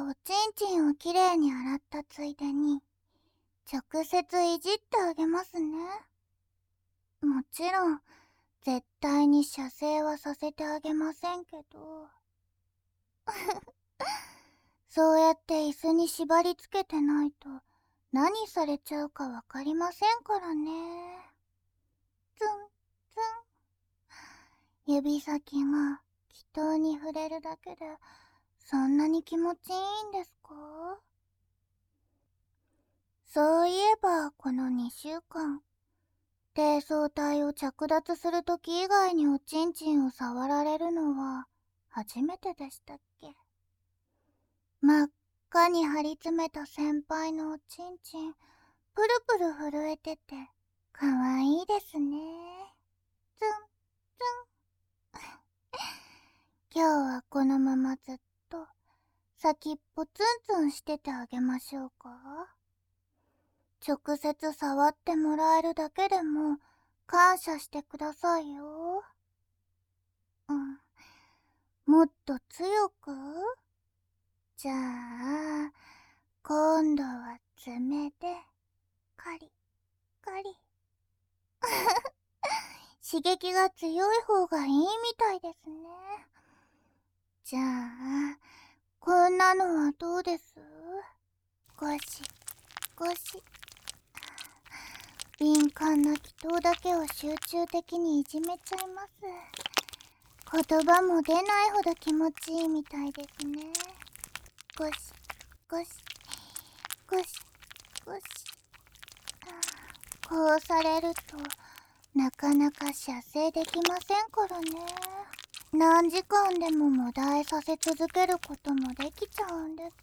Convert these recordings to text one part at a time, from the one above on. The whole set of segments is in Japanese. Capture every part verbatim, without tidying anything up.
おちんちんをきれいに洗ったついでに、直接いじってあげますね。もちろん、絶対に射精はさせてあげませんけど。そうやって椅子に縛り付けてないと、何されちゃうかわかりませんからね。ツン、ツン。指先が気筒に触れるだけで、そんなに気持ちいいんですか？そういえば、このにしゅうかん、低層体を着脱するとき以外におちんちんを触られるのは初めてでしたっけ？真っ赤に張り詰めた先輩のおちんちん、プルプル震えてて、かわいいですね。ツン、ツン。今日はこのままずっと、先っぽツンツンしててあげましょうか？直接触ってもらえるだけでも感謝してくださいよ。うん。もっと強く？じゃあ、今度は爪で、カリ、カリ。刺激が強い方がいいみたいですね。じゃあ、こんなのはどうです？ゴシ、ゴシ。敏感な気筒だけを集中的にいじめちゃいます。言葉も出ないほど気持ちいいみたいですね。ゴシ、ゴシ、ゴシ、ゴシ。こうされると、なかなか射精できませんからね。何時間でももだえさせ続けることもできちゃうんです。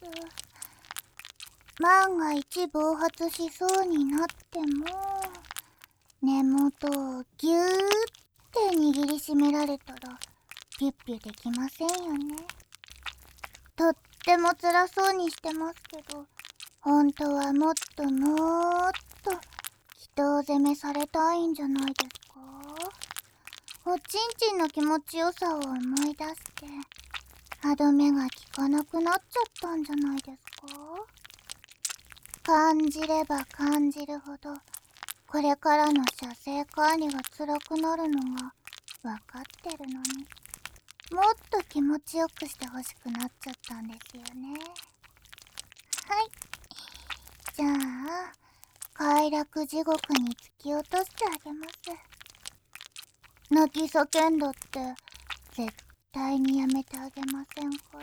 万が一暴発しそうになっても、根元をぎゅーって握りしめられたら、ピュッピュできませんよね。とっても辛そうにしてますけど、本当はもっともーっと気筒攻めされたいんじゃないですか？おちんちんの気持ちよさを思い出して、歯止めが効かなくなっちゃったんじゃないですか？感じれば感じるほど、これからの射精管理が辛くなるのが分かってるのに、もっと気持ちよくしてほしくなっちゃったんですよね。はい。じゃあ、快楽地獄に突き落としてあげます。泣き叫んだって絶対にやめてあげませんから、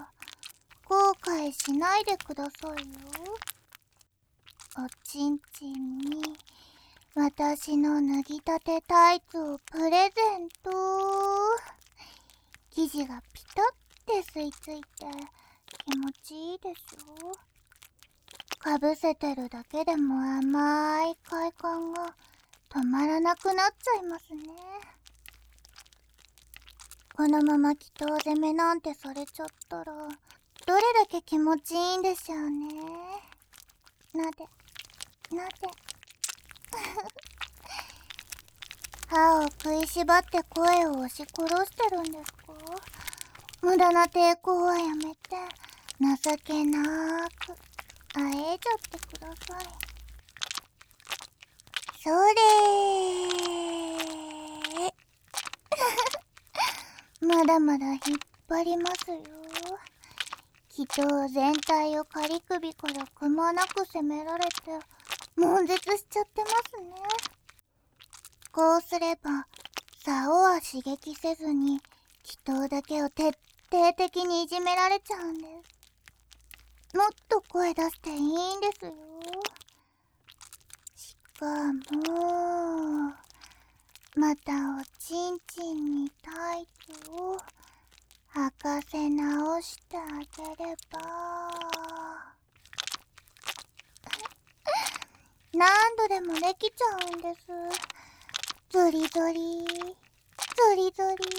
後悔しないでくださいよ。おちんちんに私の脱ぎたてタイツをプレゼント。生地がピタって吸い付いて気持ちいいでしょ？かぶせてるだけでも甘い快感が止まらなくなっちゃいますね。このまま気筒攻めなんてされちゃったら、どれだけ気持ちいいんでしょうね。なで、なで。歯を食いしばって声を押し殺してるんですか？無駄な抵抗はやめて、情けなーく、あえいじゃってください。それー。まだまだ引っ張りますよ。気筒全体を仮首からくまなく攻められて、悶絶しちゃってますね。こうすれば、竿は刺激せずに、気筒だけを徹底的にいじめられちゃうんです。もっと声出していいんですよ。しかも、またおちんちんにタイツを履かせ直してあげれば、何度でもできちゃうんです。ゾリゾリ、ゾリゾリ。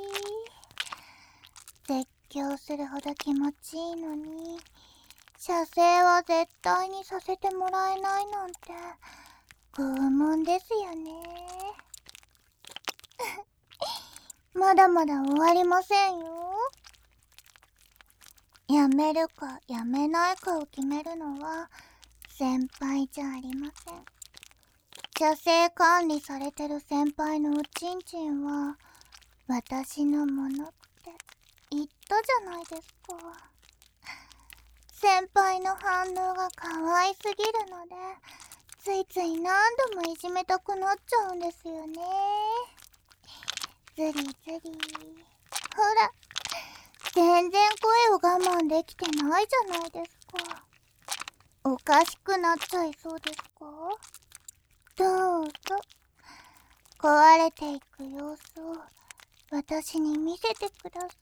絶叫するほど気持ちいいのに、射精は絶対にさせてもらえないなんて、拷問ですよね。まだまだ終わりませんよ。 やめるかやめないかを決めるのは先輩じゃありません。射精管理されてる先輩のおちんちんは私のものって言ったじゃないですか。先輩の反応が可愛すぎるのでついつい何度もいじめたくなっちゃうんですよね。ずりずり。ほら、全然声を我慢できてないじゃないですか。おかしくなっちゃいそうですか？どうぞ。壊れていく様子を私に見せてください。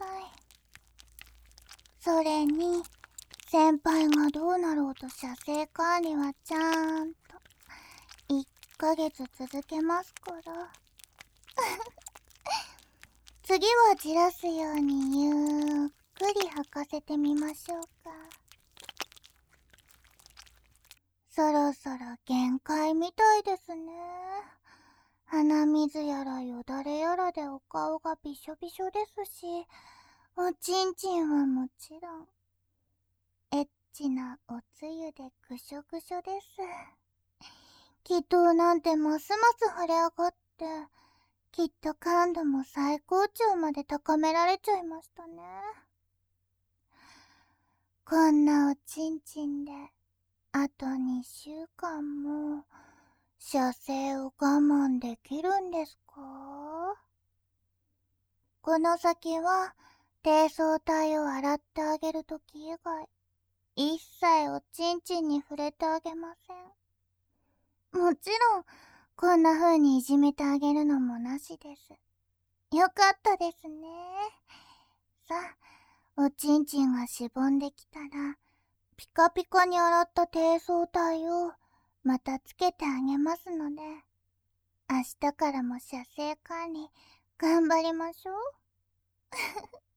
それに、先輩がどうなろうと射精管理はちゃんといっかげつ続けますから。次はじらすようにゆっくり吐かせてみましょうか。そろそろ限界みたいですね。鼻水やらよだれやらでお顔がびしょびしょですし、おちんちんはもちろん、エッチなおつゆでぐしょぐしょです。気筒なんてますます腫れ上がって、きっと感度も最高潮まで高められちゃいましたね。こんなおちんちんで、あとにしゅうかんも、射精を我慢できるんですか？この先は、低層体を洗ってあげるとき以外、一切おちんちんに触れてあげません。もちろん、こんな風にいじめてあげるのもなしです。よかったですね。さあ、おちんちんがしぼんできたら、ピカピカに洗った低層体をまたつけてあげますので、明日からも射精管理頑張りましょう。